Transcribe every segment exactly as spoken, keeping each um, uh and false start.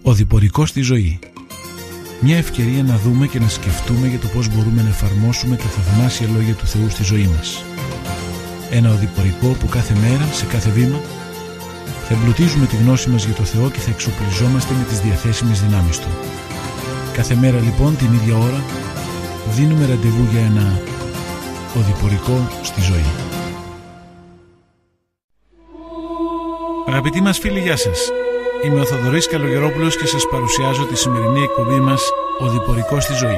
Οδηπορικό στη ζωή. Μια ευκαιρία να δούμε και να σκεφτούμε για το πώς μπορούμε να εφαρμόσουμε τα θαυμάσια λόγια του Θεού στη ζωή μας. Ένα οδηπορικό που κάθε μέρα, σε κάθε βήμα, θα εμπλουτίζουμε τη γνώση μας για το Θεό και θα εξοπλιζόμαστε με τις διαθέσιμες δυνάμεις Του. Κάθε μέρα λοιπόν την ίδια ώρα δίνουμε ραντεβού για ένα οδηπορικό στη ζωή. Αγαπητοί μας φίλοι, γεια σας. Είμαι ο Θοδωρής Καλογερόπουλος και σας παρουσιάζω τη σημερινή εκπομπή μας «Οδηπορικό στη ζωή».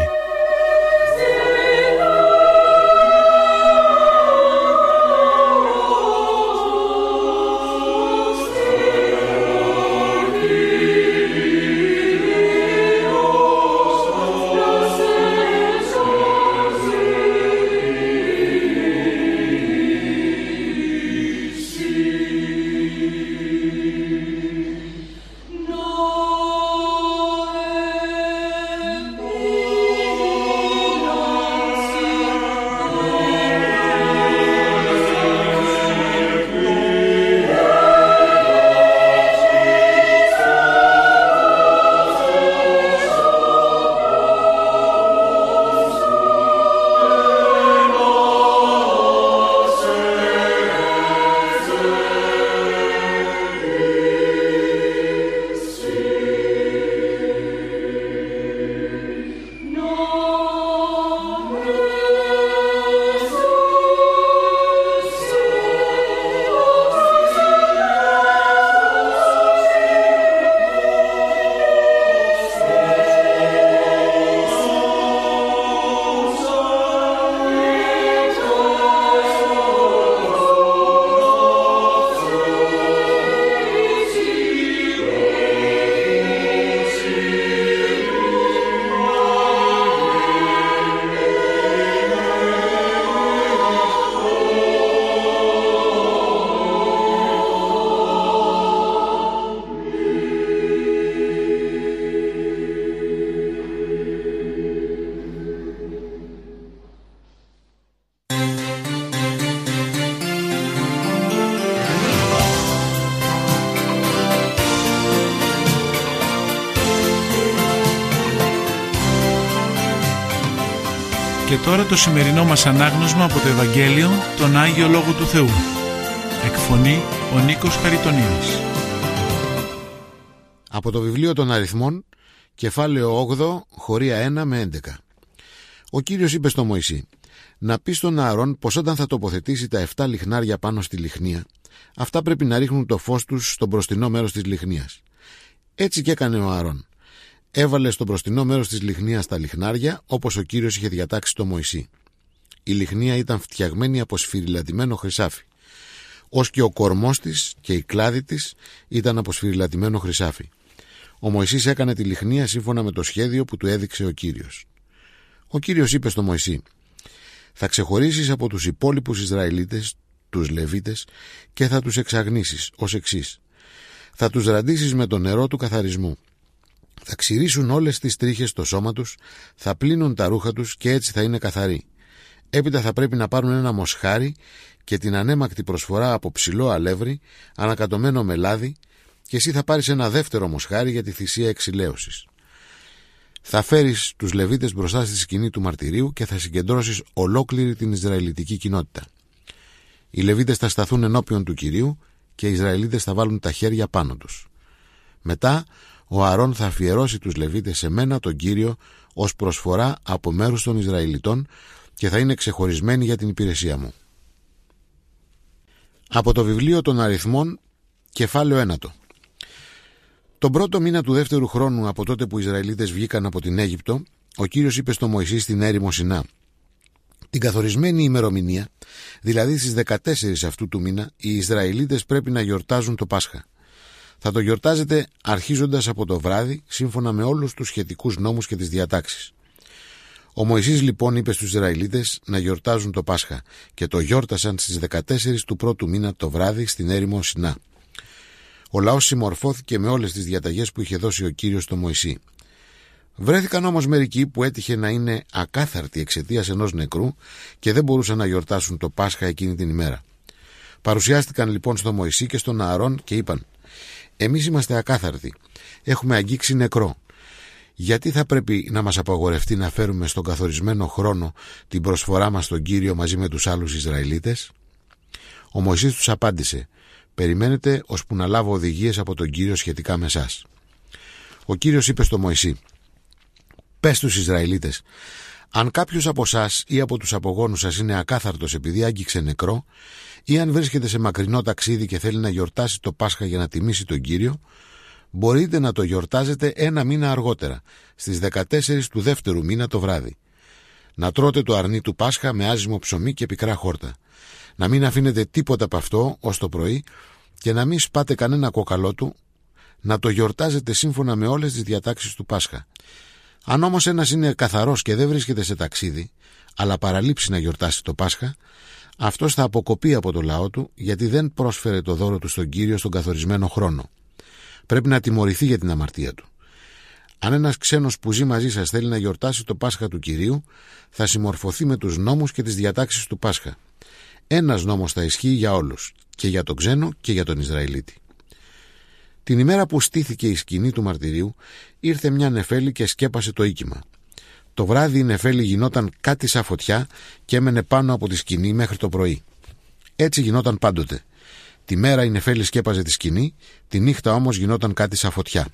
Και τώρα το σημερινό μας ανάγνωσμα από το Ευαγγέλιο, τον Άγιο Λόγο του Θεού. Εκφωνεί ο Νίκος Χαριτονίδης. Από το βιβλίο των Αριθμών, κεφάλαιο όγδοο, χωρία ένα με έντεκα. Ο Κύριος είπε στο Μωυσή: να πει στον Ααρών πως όταν θα τοποθετήσει τα εφτά λιχνάρια πάνω στη λιχνία, αυτά πρέπει να ρίχνουν το φως τους στο μπροστινό μέρος της λιχνίας. Έτσι και έκανε ο Ααρών. Έβαλε στο μπροστινό μέρος της λιχνίας τα λιχνάρια, όπως ο Κύριος είχε διατάξει στο Μωυσή. Η λιχνία ήταν φτιαγμένη από σφυριλατημένο χρυσάφι, ως και ο κορμός της και η κλάδη της ήταν από σφυριλατημένο χρυσάφι. Ο Μωυσής έκανε τη λιχνία σύμφωνα με το σχέδιο που του έδειξε ο Κύριος. Ο Κύριος είπε στο Μωυσή: θα ξεχωρίσεις από τους υπόλοιπους Ισραηλίτες, τους Λεβίτες, και θα τους εξαγνίσεις ως εξής. Θα τους ραντίσεις με το νερό του καθαρισμού. Θα ξηρίσουν όλες τις τρίχες στο σώμα τους, θα πλύνουν τα ρούχα τους και έτσι θα είναι καθαροί. Έπειτα θα πρέπει να πάρουν ένα μοσχάρι και την ανέμακτη προσφορά από ψηλό αλεύρι, ανακατωμένο με λάδι, και εσύ θα πάρεις ένα δεύτερο μοσχάρι για τη θυσία εξηλαίωσης. Θα φέρεις τους Λεβίτες μπροστά στη σκηνή του μαρτυρίου και θα συγκεντρώσεις ολόκληρη την Ισραηλιτική κοινότητα. Οι Λεβίτες θα σταθούν ενώπιον του Κυρίου και οι Ισραηλίτες θα βάλουν τα χέρια πάνω τους. Μετά ο Ααρών θα αφιερώσει τους Λεβίτες σε μένα τον Κύριο ως προσφορά από μέρους των Ισραηλιτών και θα είναι ξεχωρισμένοι για την υπηρεσία μου. Από το βιβλίο των Αριθμών, κεφάλαιο ένατο. Τον πρώτο μήνα του δεύτερου χρόνου από τότε που οι Ισραηλίτες βγήκαν από την Αίγυπτο, ο Κύριος είπε στο Μωυσή στην έρημο Σινά: την καθορισμένη ημερομηνία, δηλαδή στις δεκατέσσερις αυτού του μήνα, οι Ισραηλίτες πρέπει να γιορτάζουν το Πάσχα. Θα το γιορτάζετε αρχίζοντας από το βράδυ, σύμφωνα με όλους τους σχετικούς νόμους και τις διατάξεις. Ο Μωυσής λοιπόν είπε στους Ισραηλίτες να γιορτάζουν το Πάσχα και το γιόρτασαν στις δεκατέσσερις του πρώτου μήνα το βράδυ στην έρημο Σινά. Ο λαός συμμορφώθηκε με όλες τις διαταγές που είχε δώσει ο Κύριος στο Μωυσή. Βρέθηκαν όμως μερικοί που έτυχε να είναι ακάθαρτοι εξαιτίας ενός νεκρού και δεν μπορούσαν να γιορτάσουν το Πάσχα εκείνη την ημέρα. Παρουσιάστηκαν λοιπόν στο Μωυσή και στον Ααρών και είπαν: Εμείς είμαστε ακάθαρτοι. Έχουμε αγγίξει νεκρό. Γιατί θα πρέπει να μας απαγορευτεί να φέρουμε στον καθορισμένο χρόνο την προσφορά μας στον Κύριο μαζί με τους άλλους Ισραηλίτες? Ο Μωυσής τους απάντησε: περιμένετε ώσπου να λάβω οδηγίες από τον Κύριο σχετικά με εσάς. Ο Κύριος είπε στο Μωυσή: πες στους Ισραηλίτες, αν κάποιος από εσάς ή από τους απογόνους σας είναι ακάθαρτος επειδή άγγιξε νεκρό, ή αν βρίσκεται σε μακρινό ταξίδι και θέλει να γιορτάσει το Πάσχα για να τιμήσει τον Κύριο, μπορείτε να το γιορτάζετε ένα μήνα αργότερα, στις δεκατέσσερις του δεύτερου μήνα το βράδυ. Να τρώτε το αρνί του Πάσχα με άζυμο ψωμί και πικρά χόρτα. Να μην αφήνετε τίποτα από αυτό ως το πρωί και να μην σπάτε κανένα κόκαλό του. Να το γιορτάζετε σύμφωνα με όλες τις διατάξεις του Πάσχα. Αν όμως ένας είναι καθαρός και δεν βρίσκεται σε ταξίδι, αλλά παραλείψει να γιορτάσει το Πάσχα, αυτός θα αποκοπεί από το λαό του, γιατί δεν πρόσφερε το δώρο του στον Κύριο στον καθορισμένο χρόνο. Πρέπει να τιμωρηθεί για την αμαρτία του. Αν ένας ξένος που ζει μαζί σας θέλει να γιορτάσει το Πάσχα του Κυρίου, θα συμμορφωθεί με τους νόμους και τις διατάξεις του Πάσχα. Ένας νόμος θα ισχύει για όλους, και για τον ξένο και για τον Ισραηλίτη. Την ημέρα που στήθηκε η σκηνή του μαρτυρίου, ήρθε μια νεφέλη και σκέπασε το οίκημα. Το βράδυ η νεφέλη γινόταν κάτι σαν φωτιά και έμενε πάνω από τη σκηνή μέχρι το πρωί. Έτσι γινόταν πάντοτε. Τη μέρα η νεφέλη σκέπαζε τη σκηνή, τη νύχτα όμως γινόταν κάτι σαν φωτιά.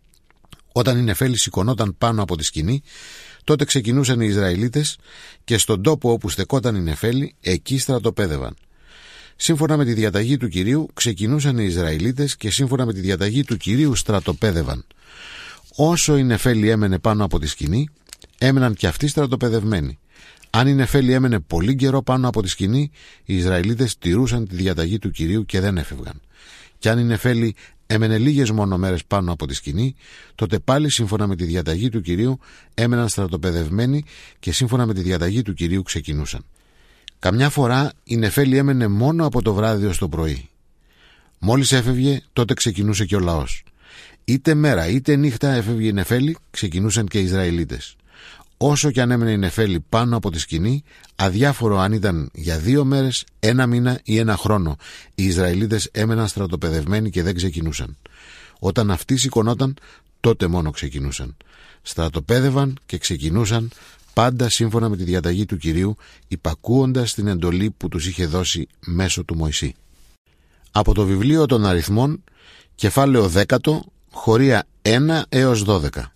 Όταν η νεφέλη σηκωνόταν πάνω από τη σκηνή, τότε ξεκινούσαν οι Ισραηλίτες και στον τόπο όπου στεκόταν η νεφέλη, εκεί στρατοπέδευαν. Σύμφωνα με τη διαταγή του Κυρίου ξεκινούσαν οι Ισραηλίτες και σύμφωνα με τη διαταγή του Κυρίου στρατοπέδευαν. Όσο η νεφέλη έμενε πάνω από τη σκηνή, έμεναν και αυτοί στρατοπεδευμένοι. Αν η νεφέλη έμενε πολύ καιρό πάνω από τη σκηνή, οι Ισραηλίτες τηρούσαν τη διαταγή του Κυρίου και δεν έφευγαν. Και αν η νεφέλη έμενε λίγες μόνο μέρες πάνω από τη σκηνή, τότε πάλι σύμφωνα με τη διαταγή του Κυρίου έμεναν στρατοπεδευμένοι και σύμφωνα με τη διαταγή του Κυρίου ξεκινούσαν. Καμιά φορά η νεφέλη έμενε μόνο από το βράδυ ως το πρωί. Μόλις έφευγε, τότε ξεκινούσε και ο λαός. Είτε μέρα είτε νύχτα έφευγε η νεφέλη, ξεκινούσαν και οι Ισραηλίτες. Όσο και αν έμενε η νεφέλη πάνω από τη σκηνή, αδιάφορο αν ήταν για δύο μέρες, ένα μήνα ή ένα χρόνο, οι Ισραηλίτες έμεναν στρατοπεδευμένοι και δεν ξεκινούσαν. Όταν αυτοί σηκωνόταν, τότε μόνο ξεκινούσαν. Στρατοπέδευαν και ξεκινούσαν, πάντα σύμφωνα με τη διαταγή του Κυρίου, υπακούοντας την εντολή που τους είχε δώσει μέσω του Μωυσή. Από το βιβλίο των αριθμών, κεφάλαιο δέκατο, χωρία ένα έως δώδεκα.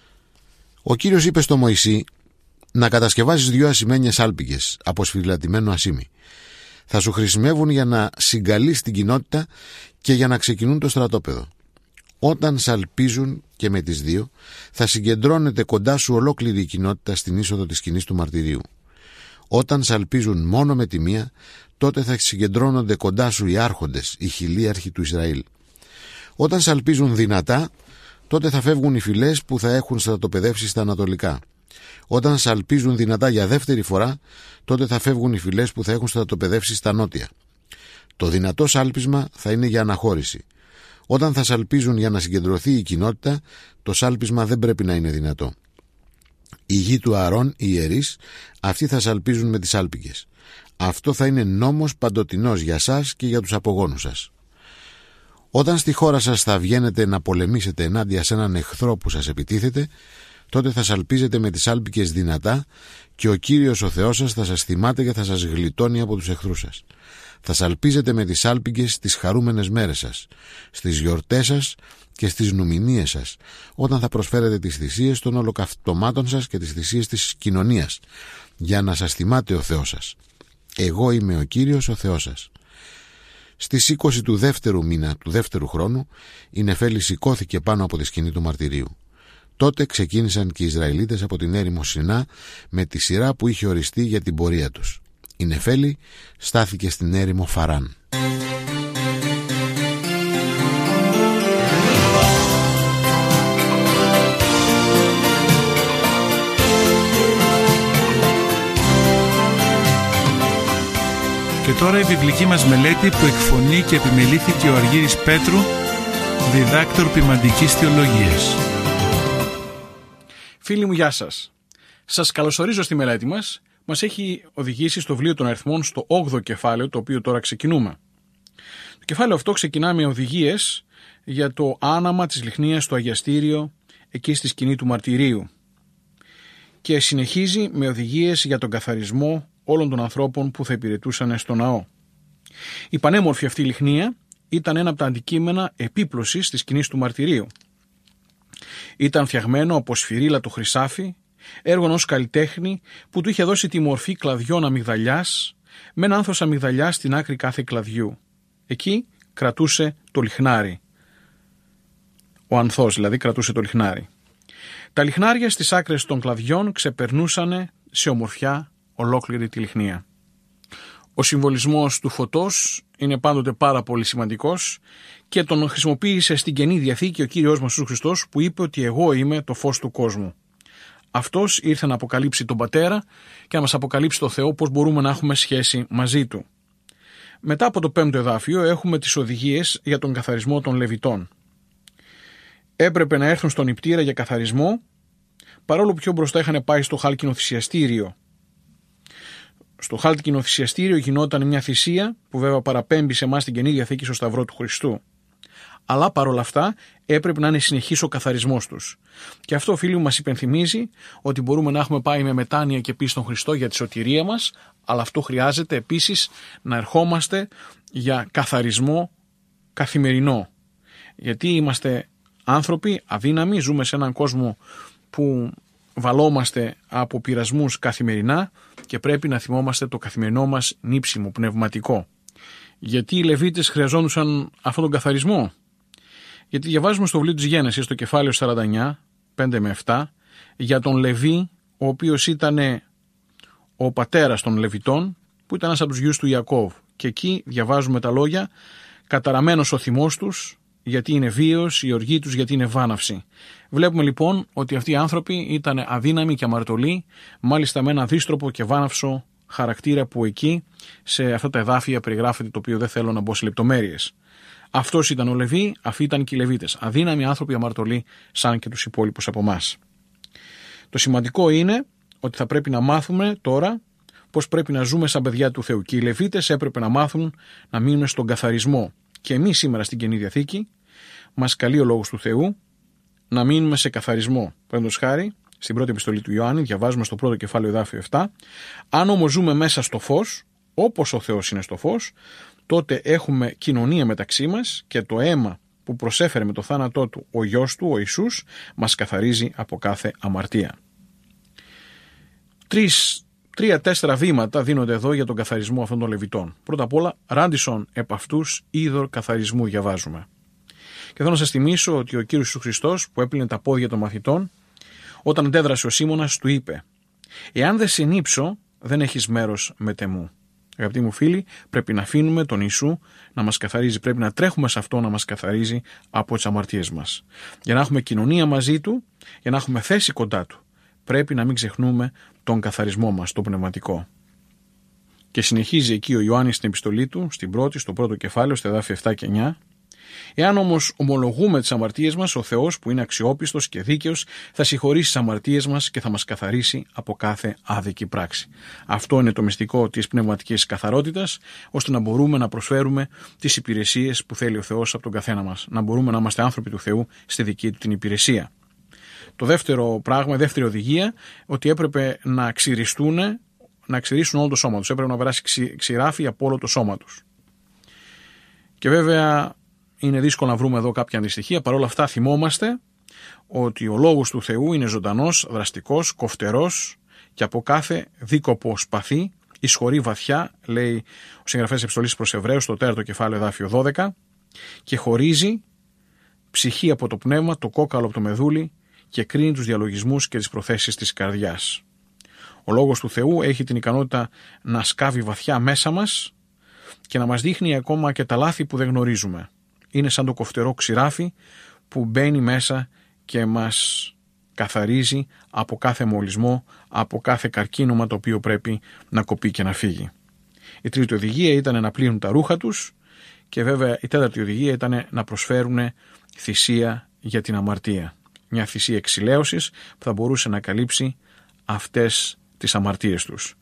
Ο Κύριος είπε στο Μωυσή να κατασκευάσεις δυο ασημένιες άλπικες από σφυριλατημένο ασίμι. Θα σου χρησιμεύουν για να συγκαλείς την κοινότητα και για να ξεκινούν το στρατόπεδο. Όταν σαλπίζουν και με τις δύο, θα συγκεντρώνεται κοντά σου ολόκληρη η κοινότητα στην είσοδο της σκηνής του μαρτυρίου. Όταν σαλπίζουν μόνο με τη μία, τότε θα συγκεντρώνονται κοντά σου οι άρχοντες, οι χιλίαρχοι του Ισραήλ. Όταν σαλπίζουν δυνατά, τότε θα φεύγουν οι φυλές που θα έχουν στρατοπεδεύσει στα ανατολικά. Όταν σαλπίζουν δυνατά για δεύτερη φορά, τότε θα φεύγουν οι φυλές που θα έχουν στρατοπεδεύσει στα νότια. Το δυνατό σάλπισμα θα είναι για αναχώρηση. Όταν θα σαλπίζουν για να συγκεντρωθεί η κοινότητα, το σάλπισμα δεν πρέπει να είναι δυνατό. Οι γη του Ααρών, οι ιερείς, αυτοί θα σαλπίζουν με τις άλπικες. Αυτό θα είναι νόμος παντοτινός για σας και για τους απογόνους σας. Όταν στη χώρα σας θα βγαίνετε να πολεμήσετε ενάντια σε έναν εχθρό που σας επιτίθεται, τότε θα σαλπίζετε με τις άλπικες δυνατά και ο Κύριος ο Θεός σας θα σας θυμάται και θα σας γλιτώνει από τους εχθρούς σας. Θα σαλπίζετε με τις άλπικες στις χαρούμενες μέρες σας, στις γιορτές σας και στις νουμηνίες σας, όταν θα προσφέρετε τις θυσίες των ολοκαυτωμάτων σας και τις θυσίες της κοινωνίας, για να σας θυμάται ο Θεός σας. Εγώ είμαι ο Κύριος ο Θεός σας. Στις είκοσι του δεύτερου μήνα του δεύτερου χρόνου, η νεφέλη σηκώθηκε πάνω από τη σκηνή του μαρτυρίου. Τότε ξεκίνησαν και οι Ισραηλίτες από την έρημο Σινά με τη σειρά που είχε οριστεί για την πορεία τους. Η νεφέλη στάθηκε στην έρημο Φαράν. Και τώρα η βιβλική μας μελέτη που εκφωνεί και επιμελήθηκε ο Αργύρης Πέτρου, διδάκτορ ποιμαντικής θεολογίας. Φίλοι μου, γεια σας. Σας καλωσορίζω στη μελέτη μας. Μας έχει οδηγήσει στο βιβλίο των αριθμών στο όγδοο κεφάλαιο, το οποίο τώρα ξεκινούμε. Το κεφάλαιο αυτό ξεκινά με οδηγίες για το άναμα της λιχνίας στο αγιαστήριο εκεί στη σκηνή του μαρτυρίου και συνεχίζει με οδηγίες για τον καθαρισμό όλων των ανθρώπων που θα υπηρετούσαν στο ναό. Η πανέμορφη αυτή λιχνία ήταν ένα από τα αντικείμενα επίπλωσης της σκηνής του μαρτυρίου. Ήταν φτιαγμένο από σφυρίλατο χρυσάφι, έργο ενός καλλιτέχνη που του είχε δώσει τη μορφή κλαδιών αμυγδαλιάς με ένα άνθος αμυγδαλιάς στην άκρη κάθε κλαδιού. Εκεί κρατούσε το λιχνάρι. Ο ανθός δηλαδή κρατούσε το λιχνάρι. Τα λιχνάρια στις άκρες των κλαδιών ξεπερνούσαν σε ομορφιά ολόκληρη τη λιχνία. Ο συμβολισμός του φωτός είναι πάντοτε πάρα πολύ σημαντικός και τον χρησιμοποίησε στην Καινή Διαθήκη ο Κύριος μας Ιησούς Χριστός, που είπε ότι εγώ είμαι το φως του κόσμου. Αυτός ήρθε να αποκαλύψει τον Πατέρα και να μας αποκαλύψει το Θεό, πώς μπορούμε να έχουμε σχέση μαζί Του. Μετά από το πέμπτο εδάφιο έχουμε τις οδηγίες για τον καθαρισμό των Λεβιτών. Έπρεπε να έρθουν στον νηπτήρα για καθαρισμό, παρόλο που πιο μπροστά είχαν πάει στο χάλκινο θυσιαστήριο. Στο χάλκινο θυσιαστήριο γινόταν μια θυσία που βέβαια παραπέμπει σε εμάς την Καινή Διαθήκη στο Σταυρό του Χριστού. Αλλά παρόλα αυτά έπρεπε να είναι συνεχής ο καθαρισμός τους. Και αυτό, φίλοι μου, μας υπενθυμίζει ότι μπορούμε να έχουμε πάει με μετάνοια και πίστη στον Χριστό για τη σωτηρία μας, αλλά αυτό χρειάζεται επίσης να ερχόμαστε για καθαρισμό καθημερινό. Γιατί είμαστε άνθρωποι αδύναμοι, ζούμε σε έναν κόσμο που βαλόμαστε από πειρασμούς καθημερινά και πρέπει να θυμόμαστε το καθημερινό μας νύψιμο πνευματικό. Γιατί οι Λεβίτες χρειαζόντουσαν αυτόν τον καθαρισμό? Γιατί διαβάζουμε στο βιβλίο της Γένεσης, στο κεφάλαιο σαράντα εννιά, πέντε με επτά, για τον Λεβί, ο οποίος ήταν ο πατέρας των Λεβιτών, που ήταν ένας από τους γιους του Ιακώβ. Και εκεί διαβάζουμε τα λόγια: καταραμένος ο θυμός τους, γιατί είναι βίαιος, η οργή τους γιατί είναι βάναυση. Βλέπουμε λοιπόν ότι αυτοί οι άνθρωποι ήταν αδύναμοι και αμαρτωλοί, μάλιστα με ένα δίστροπο και βάναυσο χαρακτήρα που εκεί σε αυτά τα εδάφια περιγράφεται, το οποίο δεν θέλω να μπω σε λεπτομέρειες. Αυτός ήταν ο Λεβί, αυτοί ήταν και οι Λεβίτες. Αδύναμοι άνθρωποι, αμαρτωλοί, σαν και τους υπόλοιπους από εμάς. Το σημαντικό είναι ότι θα πρέπει να μάθουμε τώρα πώς πρέπει να ζούμε σαν παιδιά του Θεού. Και οι Λεβίτες έπρεπε να μάθουν να μείνουν στον καθαρισμό. Και εμείς σήμερα στην Καινή Διαθήκη μας καλεί ο Λόγος του Θεού να μείνουμε σε καθαρισμό. Παραδείγματος χάρη, στην πρώτη επιστολή του Ιωάννη, διαβάζουμε στο πρώτο κεφάλαιο εδάφιο επτά: αν όμως ζούμε μέσα στο φως, όπως ο Θεός είναι στο φως, τότε έχουμε κοινωνία μεταξύ μας και το αίμα που προσέφερε με το θάνατό του ο Υιός του, ο Ιησούς, μας καθαρίζει από κάθε αμαρτία. Τρεις, τρία-τέσσερα βήματα δίνονται εδώ για τον καθαρισμό αυτών των Λεβιτών. Πρώτα απ' όλα, ράντισον επ' αυτούς είδωρ καθαρισμού, διαβάζουμε. Και θέλω να σας θυμίσω ότι ο Κύριος Ιησούς Χριστός, που έπλυνε τα πόδια των μαθητών, όταν αντέδρασε ο Σίμωνας, του είπε: εάν δεν συνήψω, δεν έχεις μέρος με τεμού. Αγαπητοί μου φίλοι, πρέπει να αφήνουμε τον Ιησού να μας καθαρίζει. Πρέπει να τρέχουμε σε αυτό να μας καθαρίζει από τις αμαρτίες μας. Για να έχουμε κοινωνία μαζί Του, για να έχουμε θέση κοντά Του, πρέπει να μην ξεχνούμε τον καθαρισμό μας, το πνευματικό. Και συνεχίζει εκεί ο Ιωάννης στην επιστολή του, στην πρώτη, στο πρώτο κεφάλαιο, στα εδάφια επτά και εννιά. Εάν όμως ομολογούμε τις αμαρτίες μας, ο Θεός, που είναι αξιόπιστος και δίκαιος, θα συγχωρήσει τις αμαρτίες μας και θα μας καθαρίσει από κάθε άδικη πράξη. Αυτό είναι το μυστικό της πνευματικής καθαρότητας, ώστε να μπορούμε να προσφέρουμε τις υπηρεσίες που θέλει ο Θεός από τον καθένα μας. Να μπορούμε να είμαστε άνθρωποι του Θεού στη δική Του την υπηρεσία. Το δεύτερο πράγμα, η δεύτερη οδηγία, ότι έπρεπε να ξυριστούν, να ξυρίσουν όλο το σώμα τους. Έπρεπε να περάσει ξυ, ξηράφι από όλο το σώμα τους. Και βέβαια είναι δύσκολο να βρούμε εδώ κάποια αντιστοιχεία. Παρ' όλα αυτά θυμόμαστε ότι ο Λόγος του Θεού είναι ζωντανός, δραστικός, κοφτερός και από κάθε δίκοπο σπαθί εισχωρεί βαθιά, λέει ο συγγραφέας επιστολής προς Εβραίους, στο τέταρτο κεφάλαιο εδάφιο δώδεκα, και χωρίζει ψυχή από το πνεύμα, το κόκαλο από το μεδούλι και κρίνει τους διαλογισμούς και τις προθέσεις της καρδιάς. Ο Λόγος του Θεού έχει την ικανότητα να σκάβει βαθιά μέσα μας και να μας δείχνει ακόμα και τα λάθη που δεν γνωρίζουμε. Είναι σαν το κοφτερό ξηράφι που μπαίνει μέσα και μας καθαρίζει από κάθε μολυσμό, από κάθε καρκίνωμα το οποίο πρέπει να κοπεί και να φύγει. Η τρίτη οδηγία ήταν να πλύνουν τα ρούχα τους και βέβαια η τέταρτη οδηγία ήταν να προσφέρουν θυσία για την αμαρτία. Μια θυσία εξηλαίωσης που θα μπορούσε να καλύψει αυτές τις αμαρτίες τους.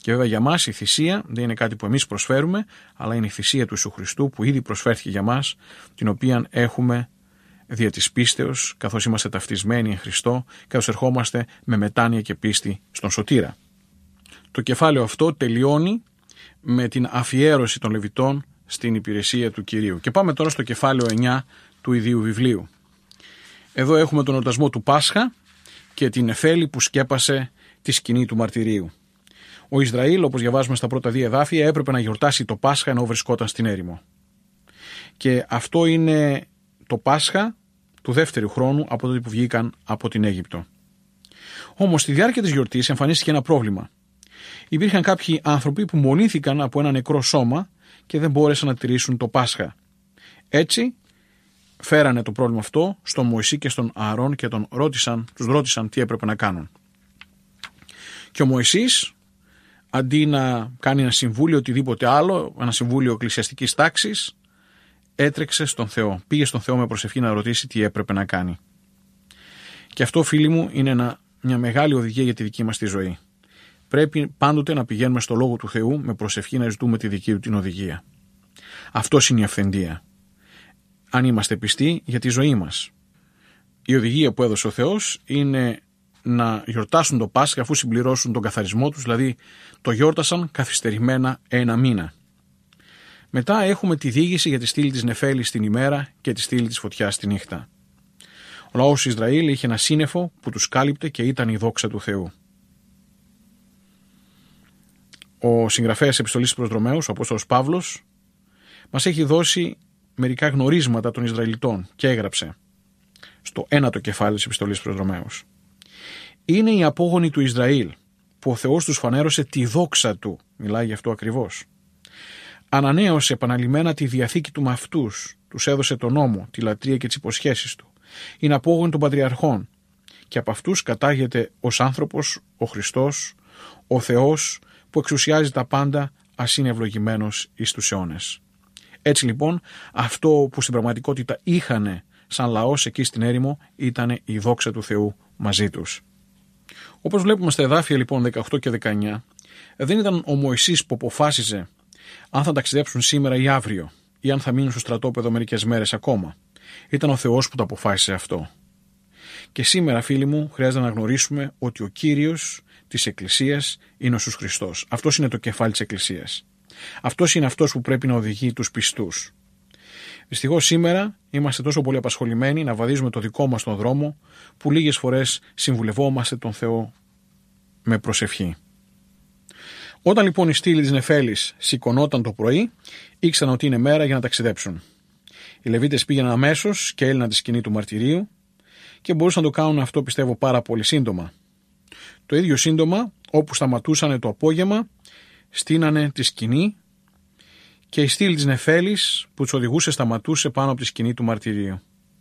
Και βέβαια για μας η θυσία δεν είναι κάτι που εμείς προσφέρουμε, αλλά είναι η θυσία του Ιησού Χριστού που ήδη προσφέρθηκε για μας, την οποία έχουμε δια της πίστεως, καθώς είμαστε ταυτισμένοι εν Χριστώ, καθώς ερχόμαστε με μετάνοια και πίστη στον Σωτήρα. Το κεφάλαιο αυτό τελειώνει με την αφιέρωση των Λεβιτών στην υπηρεσία του Κυρίου. Και πάμε τώρα στο κεφάλαιο εννιά του ιδίου βιβλίου. Εδώ έχουμε τον εορτασμό του Πάσχα και την νεφέλη που σκέπασε τη σκηνή του μαρτυρίου. Ο Ισραήλ, όπως διαβάζουμε στα πρώτα δύο εδάφια, έπρεπε να γιορτάσει το Πάσχα ενώ βρισκόταν στην έρημο. Και αυτό είναι το Πάσχα του δεύτερου χρόνου από τότε που βγήκαν από την Αίγυπτο. Όμως στη διάρκεια της γιορτής εμφανίστηκε ένα πρόβλημα. Υπήρχαν κάποιοι άνθρωποι που μολύνθηκαν από ένα νεκρό σώμα και δεν μπόρεσαν να τηρήσουν το Πάσχα. Έτσι φέρανε το πρόβλημα αυτό στον Μωυσή και στον Ααρών και τον ρώτησαν, τους ρώτησαν τι έπρεπε να κάνουν. Και ο Μωυσής, αντί να κάνει ένα συμβούλιο οτιδήποτε άλλο, ένα συμβούλιο εκκλησιαστικής τάξης, έτρεξε στον Θεό. Πήγε στον Θεό με προσευχή να ρωτήσει τι έπρεπε να κάνει. Και αυτό, φίλοι μου, είναι ένα, μια μεγάλη οδηγία για τη δική μας τη ζωή. Πρέπει πάντοτε να πηγαίνουμε στο Λόγο του Θεού με προσευχή να ζητούμε τη δική του την οδηγία. Αυτός είναι η αυθεντία. Αν είμαστε πιστοί για τη ζωή μας. Η οδηγία που έδωσε ο Θεός είναι να γιορτάσουν το Πάσχα αφού συμπληρώσουν τον καθαρισμό τους, δηλαδή το γιόρτασαν καθυστερημένα ένα μήνα. Μετά έχουμε τη διήγηση για τη στήλη της νεφέλης την ημέρα και τη στήλη της φωτιάς τη νύχτα. Ο λαός του Ισραήλ είχε ένα σύννεφο που τους κάλυπτε και ήταν η δόξα του Θεού. Ο συγγραφέας επιστολής προς Ρωμαίους, ο Απόστολος Παύλος, μας έχει δώσει μερικά γνωρίσματα των Ισραηλιτών και έγραψε στο ένατο κεφάλαιο της επιστολής προς Ρωμαίους. Είναι οι απόγονοι του Ισραήλ που ο Θεός τους φανέρωσε τη δόξα του, μιλάει γι' αυτό ακριβώς. Ανανέωσε επαναλημμένα τη διαθήκη του με αυτούς, τους έδωσε τον νόμο, τη λατρεία και τις υποσχέσεις του. Είναι απόγονοι των πατριαρχών και από αυτούς κατάγεται ως άνθρωπος ο Χριστός, ο Θεός που εξουσιάζει τα πάντα, ας είναι ευλογημένος εις τους αιώνες. Έτσι λοιπόν, αυτό που στην πραγματικότητα είχανε σαν λαός εκεί στην έρημο ήταν η δόξα του Θεού μαζί τους. Όπως βλέπουμε στα εδάφια λοιπόν δεκαοκτώ και δεκαεννιά, δεν ήταν ο Μωυσής που αποφάσιζε αν θα ταξιδέψουν σήμερα ή αύριο ή αν θα μείνουν στο στρατόπεδο μερικές μέρες ακόμα. Ήταν ο Θεός που το αποφάσισε αυτό. Και σήμερα, φίλοι μου, χρειάζεται να γνωρίσουμε ότι ο Κύριος της Εκκλησίας είναι ο Ιησούς Χριστός. Αυτός είναι το κεφάλι της Εκκλησίας. Αυτός είναι αυτός που πρέπει να οδηγεί τους πιστούς. Δυστυχώς σήμερα είμαστε τόσο πολύ απασχολημένοι να βαδίζουμε το δικό μας τον δρόμο που λίγες φορές συμβουλευόμαστε τον Θεό με προσευχή. Όταν λοιπόν η στήλη της νεφέλης σηκωνόταν το πρωί, ήξεραν ότι είναι μέρα για να ταξιδέψουν. Οι Λεβίτες πήγαιναν αμέσως και έλυναν τη σκηνή του μαρτυρίου και μπορούσαν να το κάνουν αυτό, πιστεύω, πάρα πολύ σύντομα. Το ίδιο σύντομα, όπου σταματούσαν το απόγευμα, στείνανε τη σκηνή και η στήλη της νεφέλης που τους οδηγούσε σταματούσε πάνω από τη σκηνή του μαρτυρίου.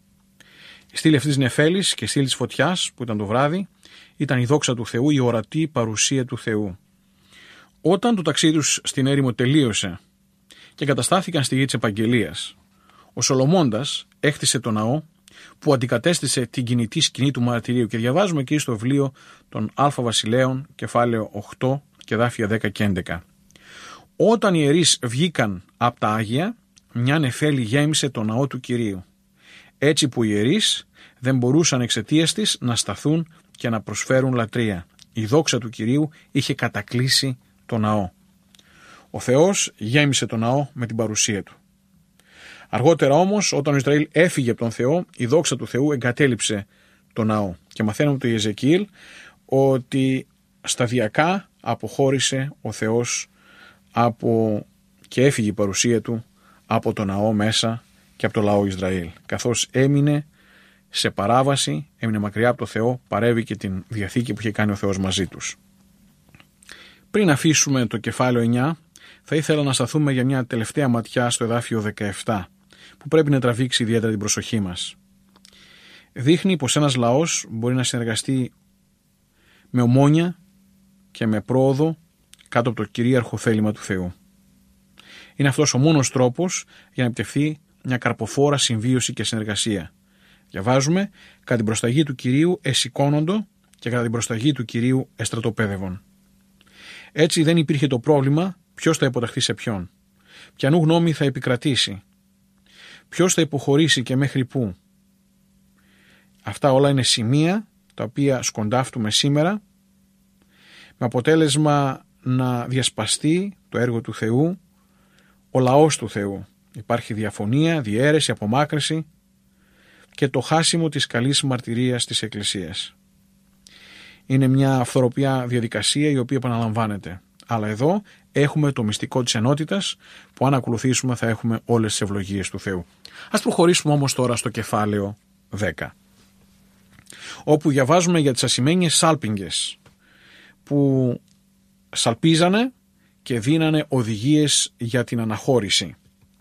Η στήλη αυτή της νεφέλης και η στήλη της φωτιάς που ήταν το βράδυ ήταν η δόξα του Θεού, η ορατή παρουσία του Θεού. Όταν το ταξίδι τους στην έρημο τελείωσε και καταστάθηκαν στη γη της επαγγελίας, ο Σολομώντας έκτισε το ναό που αντικατέστησε την κινητή σκηνή του μαρτυρίου και διαβάζουμε εκεί στο βιβλίο των Α Βασιλέων, κεφάλαιο οκτώ και εδάφια δέκα και έντεκα. Όταν οι ιερείς βγήκαν από τα Άγια, μια νεφέλη γέμισε το ναό του Κυρίου, έτσι που οι ιερείς δεν μπορούσαν εξαιτίας της να σταθούν και να προσφέρουν λατρεία. Η δόξα του Κυρίου είχε κατακλείσει το ναό. Ο Θεός γέμισε το ναό με την παρουσία του. Αργότερα όμως, όταν ο Ισραήλ έφυγε από τον Θεό, η δόξα του Θεού εγκατέλειψε το ναό. Και μαθαίνουμε από τον Ιεζεκίηλ ότι σταδιακά αποχώρησε ο Θεός από... και έφυγε η παρουσία του από το ναό μέσα και από το λαό Ισραήλ. Καθώς έμεινε σε παράβαση, έμεινε μακριά από το Θεό, παρέβη και την διαθήκη που είχε κάνει ο Θεός μαζί τους. Πριν αφήσουμε το κεφάλαιο εννιά, θα ήθελα να σταθούμε για μια τελευταία ματιά στο εδάφιο δεκαεπτά, που πρέπει να τραβήξει ιδιαίτερα την προσοχή μας. Δείχνει πως ένας λαός μπορεί να συνεργαστεί με ομόνια και με πρόοδο κάτω από το κυρίαρχο θέλημα του Θεού. Είναι αυτός ο μόνος τρόπος για να επιτευχθεί μια καρποφόρα συμβίωση και συνεργασία. Διαβάζουμε, κατά την προσταγή του Κυρίου εσηκώνοντο και κατά την προσταγή του Κυρίου εστρατοπέδευον. Έτσι δεν υπήρχε το πρόβλημα ποιος θα υποταχθεί σε ποιον, ποιανού γνώμη θα επικρατήσει, ποιος θα υποχωρήσει και μέχρι πού. Αυτά όλα είναι σημεία τα οποία σκοντάφτουμε σήμερα, με αποτέλεσμα να διασπαστεί το έργο του Θεού, ο λαός του Θεού. Υπάρχει διαφωνία, διαίρεση, απομάκρυνση και το χάσιμο της καλής μαρτυρίας της Εκκλησίας. Είναι μια αυθοροπιά διαδικασία η οποία επαναλαμβάνεται. Αλλά εδώ έχουμε το μυστικό της ενότητας που αν ακολουθήσουμε θα έχουμε όλες τις ευλογίες του Θεού. Ας προχωρήσουμε όμως τώρα στο κεφάλαιο δέκα, όπου διαβάζουμε για τις ασημένιες σάλπιγγες που σαλπίζανε και δίνανε οδηγίες για την αναχώρηση.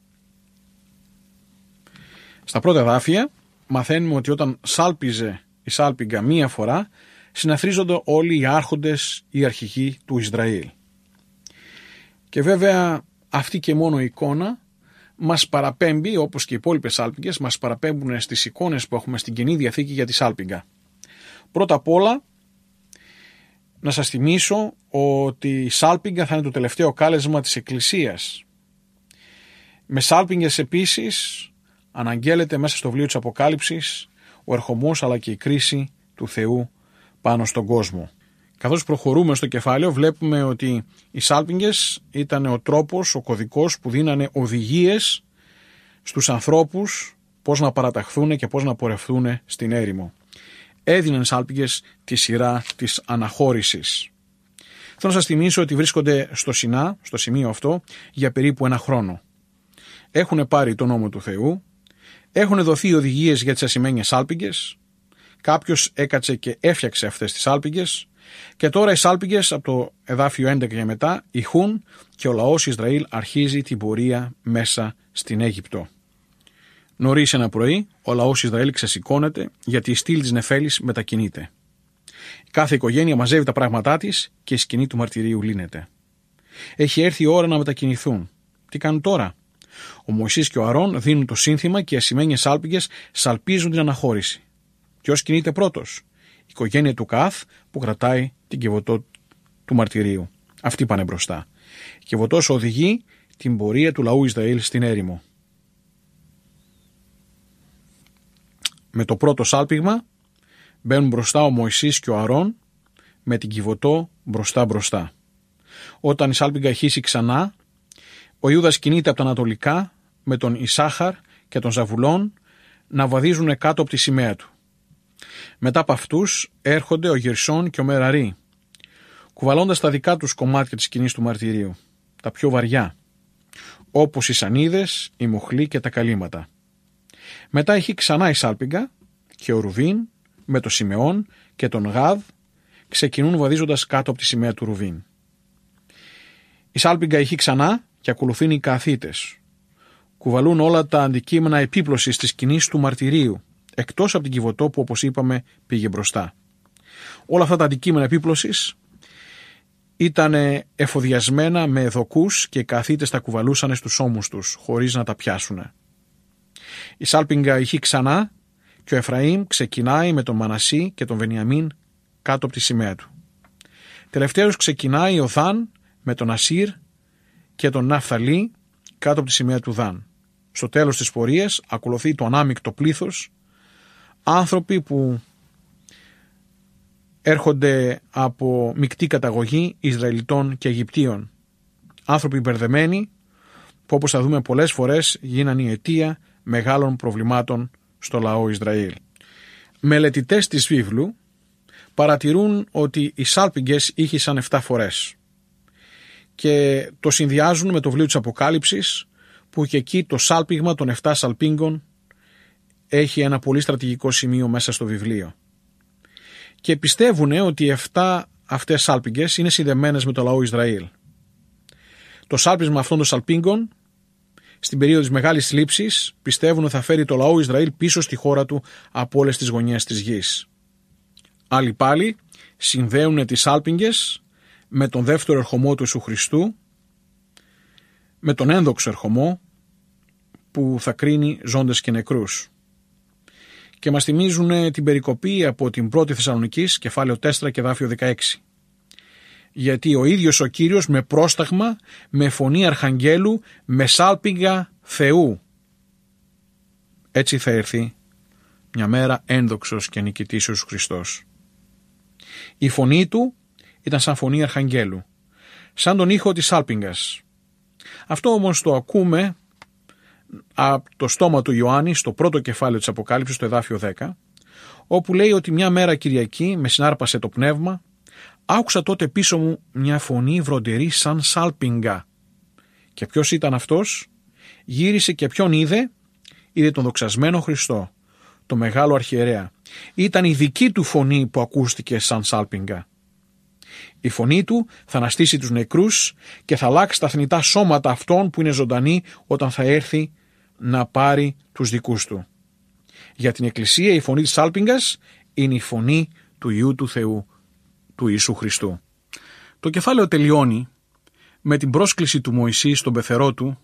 Στα πρώτα εδάφια μαθαίνουμε ότι όταν σάλπιζε η σάλπιγγα μία φορά, συναθρίζονται όλοι οι άρχοντες, οι αρχηγοί του Ισραήλ. Και βέβαια αυτή και μόνο η εικόνα μας παραπέμπει, όπως και οι υπόλοιπες σάλπιγγες, μας παραπέμπουν στις εικόνες που έχουμε στην Καινή Διαθήκη για τη σάλπιγγα. Πρώτα απ' όλα, να σας θυμίσω ότι η σάλπιγγα θα είναι το τελευταίο κάλεσμα της Εκκλησίας. Με σάλπιγγες επίσης αναγγέλλεται μέσα στο βιβλίο της Αποκάλυψης ο ερχομός αλλά και η κρίση του Θεού πάνω στον κόσμο. Καθώς προχωρούμε στο κεφάλαιο βλέπουμε ότι οι σάλπιγγες ήταν ο τρόπος, ο κωδικός που δίνανε οδηγίες στους ανθρώπους πώς να παραταχθούν και πώς να πορευθούν στην έρημο. Έδιναν σάλπιγγες τη σειρά της αναχώρησης. Θέλω να σας θυμίσω ότι βρίσκονται στο Σινά, στο σημείο αυτό, για περίπου ένα χρόνο. Έχουν πάρει τον νόμο του Θεού, έχουν δοθεί οδηγίες για τις ασημένιες σάλπιγγες, κάποιος έκατσε και έφτιαξε αυτές τις σάλπιγγες και τώρα οι σάλπιγγες από το εδάφιο έντεκα και μετά ηχούν και ο λαός Ισραήλ αρχίζει την πορεία μέσα στην Αίγυπτο. Νωρίς ένα πρωί ο λαός Ισραήλ ξεσηκώνεται γιατί η στήλη της νεφέλης μετακινείται. Κάθε οικογένεια μαζεύει τα πράγματά της και η σκηνή του μαρτυρίου λύνεται. Έχει έρθει η ώρα να μετακινηθούν. Τι κάνουν τώρα? Ο Μωυσής και ο Αρών δίνουν το σύνθημα και οι ασημένιες σάλπιγγες σαλπίζουν την αναχώρηση. Ποιος κινείται πρώτος? Η οικογένεια του Καάθ που κρατάει την κιβωτό του μαρτυρίου. Αυτοί πάνε μπροστά. Η κιβωτός οδηγεί την πορεία του λαού Ισραήλ στην έρημο. Με το πρώτο σάλπιγμα μπαίνουν μπροστά ο Μωυσής και ο Αρών με την κιβωτό μπροστά μπροστά. Όταν η σάλπιγγα ηχήσει ξανά, ο Ιούδας κινείται από τα ανατολικά με τον Ισάχαρ και τον Ζαβουλών να βαδίζουν κάτω από τη σημαία του. Μετά από αυτούς έρχονται ο Γερσόν και ο Μεραρί, κουβαλώντας τα δικά τους κομμάτια της σκηνής του μαρτυρίου, τα πιο βαριά, όπως οι σανίδες, οι μοχλοί και τα καλύματα. Μετά έχει ξανά η σάλπιγγα και ο Ρουβίν με το Σιμεών και τον Γάδ ξεκινούν βαδίζοντας κάτω από τη σημαία του Ρουβίν. Η σάλπιγγα έχει ξανά και ακολουθούν οι Κααθίτες. Κουβαλούν όλα τα αντικείμενα επίπλωσης της σκηνής του μαρτυρίου, εκτός από την κιβωτό που όπως είπαμε πήγε μπροστά. Όλα αυτά τα αντικείμενα επίπλωσης ήταν εφοδιασμένα με δοκούς και οι Κααθίτες τα κουβαλούσαν στους ώμους τους χωρίς να τα πιάσουν. Η σάλπιγγα ηχεί ξανά και ο Εφραήμ ξεκινάει με τον Μανασί και τον Βενιαμίν κάτω από τη σημαία του. Τελευταίος ξεκινάει ο Δαν με τον Ασίρ και τον Ναφθαλή κάτω από τη σημαία του Δαν. Στο τέλος της πορείας ακολουθεί το ανάμεικτο πλήθος, άνθρωποι που έρχονται από μεικτή καταγωγή Ισραηλιτών και Αιγυπτίων. Άνθρωποι μπερδεμένοι που όπως θα δούμε πολλές φορές γίνανε η αιτία μεγάλων προβλημάτων στο λαό Ισραήλ. Μελετητές της βίβλου παρατηρούν ότι οι σάλπιγγες ήχησαν εφτά φορές και το συνδυάζουν με το βιβλίο της Αποκάλυψης που και εκεί το σάλπιγμα των εφτά σαλπίγγων έχει ένα πολύ στρατηγικό σημείο μέσα στο βιβλίο. Και πιστεύουν ότι οι εφτά αυτές σάλπιγγες είναι συνδεμένες με το λαό Ισραήλ. Το σάλπισμα αυτών των σαλπίγγων στην περίοδο της Μεγάλης Θλίψης πιστεύουν ότι θα φέρει το λαό Ισραήλ πίσω στη χώρα του από όλες τις γωνιές της γης. Άλλοι πάλι συνδέουν τις σάλπιγγες με τον δεύτερο ερχομό του Ιησού Χριστού, με τον ένδοξο ερχομό που θα κρίνει ζώντες και νεκρούς. Και μας θυμίζουν την περικοπή από την πρώτη Θεσσαλονικής, κεφάλαιο τέσσερα και εδάφιο δεκαέξι. γιατί ο ίδιος ο Κύριος με πρόσταγμα, με φωνή αρχαγγέλου, με σάλπιγγα Θεού. Έτσι θα έρθει μια μέρα ένδοξος και νικητής ο Χριστός. Η φωνή του ήταν σαν φωνή αρχαγγέλου, σαν τον ήχο της σάλπιγγας. Αυτό όμως το ακούμε από το στόμα του Ιωάννη στο πρώτο κεφάλαιο της Αποκάλυψης, στο εδάφιο δέκα, όπου λέει ότι μια μέρα Κυριακή με συνάρπασε το πνεύμα, άκουσα τότε πίσω μου μια φωνή βροντερή σαν σάλπιγγα. Και ποιος ήταν αυτός? Γύρισε και ποιον είδε? Είδε τον δοξασμένο Χριστό, το μεγάλο αρχιερέα. Ήταν η δική του φωνή που ακούστηκε σαν σάλπιγγα. Η φωνή του θα αναστήσει τους νεκρούς και θα αλλάξει τα θνητά σώματα αυτών που είναι ζωντανοί όταν θα έρθει να πάρει τους δικούς του. Για την Εκκλησία η φωνή της σάλπιγγας είναι η φωνή του Υιού του Θεού, του Ιησού Χριστού. Το κεφάλαιο τελειώνει με την πρόσκληση του Μωυσή στον πεθερό του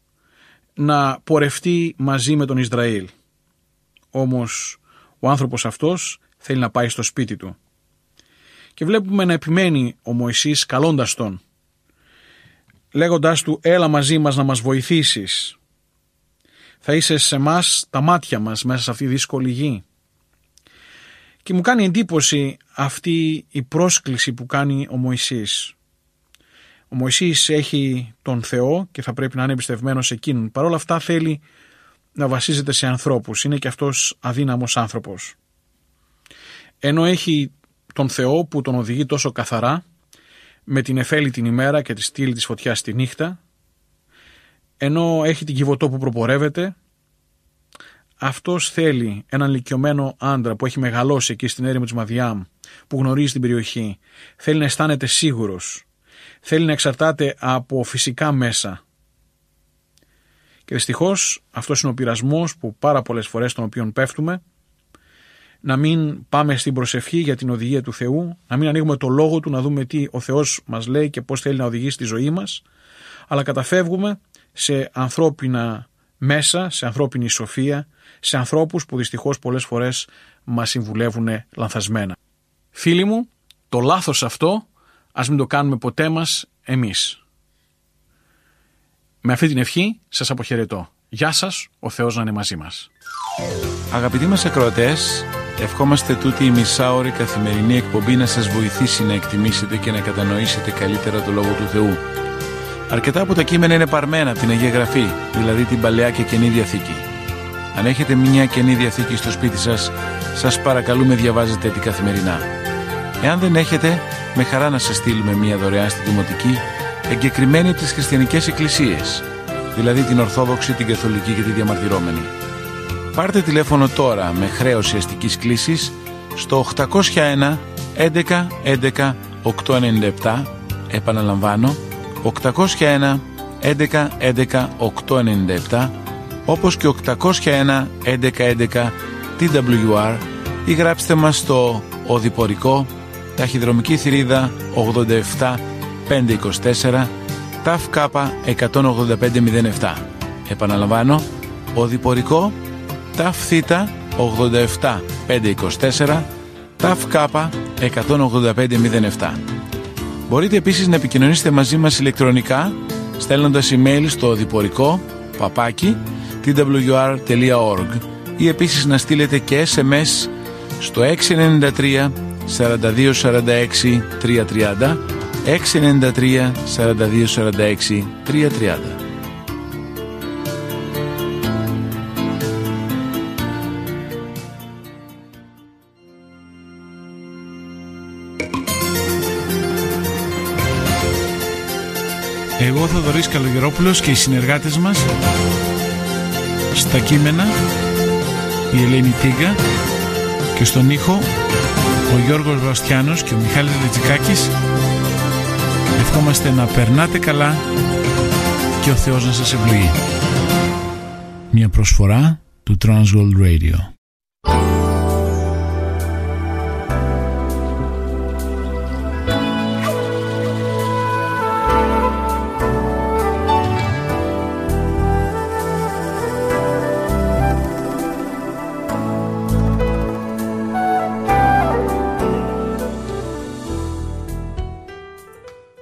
να πορευτεί μαζί με τον Ισραήλ. Όμως ο άνθρωπος αυτός θέλει να πάει στο σπίτι του. Και βλέπουμε να επιμένει ο Μωυσής καλώντας τον, λέγοντας του έλα μαζί μας να μας βοηθήσεις. Θα είσαι σε μας τα μάτια μας μέσα σε αυτή τη δύσκολη γη. Και μου κάνει εντύπωση αυτή η πρόσκληση που κάνει ο Μωυσής. Ο Μωυσής έχει τον Θεό και θα πρέπει να είναι εμπιστευμένος σε εκείνον. Παρ' όλα αυτά θέλει να βασίζεται σε ανθρώπους. Είναι και αυτός αδύναμος άνθρωπος. Ενώ έχει τον Θεό που τον οδηγεί τόσο καθαρά, με την εφέλη την ημέρα και τη στήλη της φωτιάς τη νύχτα, ενώ έχει την Κιβωτό που προπορεύεται, αυτός θέλει έναν ηλικιωμένο άντρα που έχει μεγαλώσει εκεί στην έρημο της Μαδιάμ, που γνωρίζει την περιοχή, θέλει να αισθάνεται σίγουρος, θέλει να εξαρτάται από φυσικά μέσα. Και δυστυχώς αυτός είναι ο πειρασμός που πάρα πολλές φορές τον οποίον πέφτουμε, να μην πάμε στην προσευχή για την οδηγία του Θεού, να μην ανοίγουμε το λόγο του, να δούμε τι ο Θεός μας λέει και πώς θέλει να οδηγήσει τη ζωή μας, αλλά καταφεύγουμε σε ανθρώπινα μέσα, σε ανθρώπινη σοφία, σε ανθρώπους που δυστυχώς πολλές φορές μας συμβουλεύουν λανθασμένα. Φίλοι μου, το λάθος αυτό ας μην το κάνουμε ποτέ μας εμείς. Με αυτή την ευχή σας αποχαιρετώ. Γεια σας, ο Θεός να είναι μαζί μας. Αγαπητοί μας ακροατές, ευχόμαστε τούτη η μισάωρη καθημερινή εκπομπή να σας βοηθήσει να εκτιμήσετε και να κατανοήσετε καλύτερα το Λόγο του Θεού. Αρκετά από τα κείμενα είναι παρμένα από την Αγία Γραφή, δηλαδή την Παλαιά και Καινή Διαθήκη. Αν έχετε μια Καινή Διαθήκη στο σπίτι σας, σας παρακαλούμε διαβάζετε την καθημερινά. Εάν δεν έχετε, με χαρά να σας στείλουμε μια δωρεάν στη Δημοτική, εγκεκριμένη από τις χριστιανικές εκκλησίες, δηλαδή την Ορθόδοξη, την Καθολική και τη Διαμαρτυρόμενη. Πάρτε τηλέφωνο τώρα με χρέωση αστικής κλήσης στο οκτακόσια ένα έντεκα έντεκα οκτακόσια ενενήντα επτά, επαναλαμβάνω οκτακόσια ένα έντεκα έντεκα οκτακόσια ενενήντα επτά, όπως και οκτακόσια ένα έντεκα έντεκα τι ντάμπλιου αρ, ή γράψτε μας στο Οδηπορικό, ταχυδρομική θηρίδα ογδόντα επτά πεντακόσια είκοσι τέσσερα, ΤΑΦ ΚΑΠΑ εκατόν ογδόντα πέντε μηδέν επτά. Επαναλαμβάνω, Οδηπορικό, ΤΑΦ ΘΙΤΑ ογδόντα επτά πεντακόσια είκοσι τέσσερα, ΤΑΦ ΚΑΠΑ εκατόν ογδόντα πέντε μηδέν επτά. Μπορείτε επίσης να επικοινωνήσετε μαζί μας ηλεκτρονικά στέλνοντας email στο οδηπορικό παπάκι τι ντάμπλιου αρ τελεία org ή επίσης να στείλετε και ες εμ ες στο έξι εννιά τρία σαράντα δύο σαράντα έξι τριακόσια τριάντα, έξι εννιά τρία σαράντα δύο σαράντα έξι τριακόσια τριάντα. Εγώ, Θοδωρής Καλογερόπουλος, και οι συνεργάτες μας στα κείμενα η Ελένη Τίγκα και στον ήχο ο Γιώργος Βαστιάνος και ο Μιχάλης Λετζικάκης, ευχόμαστε να περνάτε καλά και ο Θεός να σας ευλογεί. Μια προσφορά του Transworld Radio.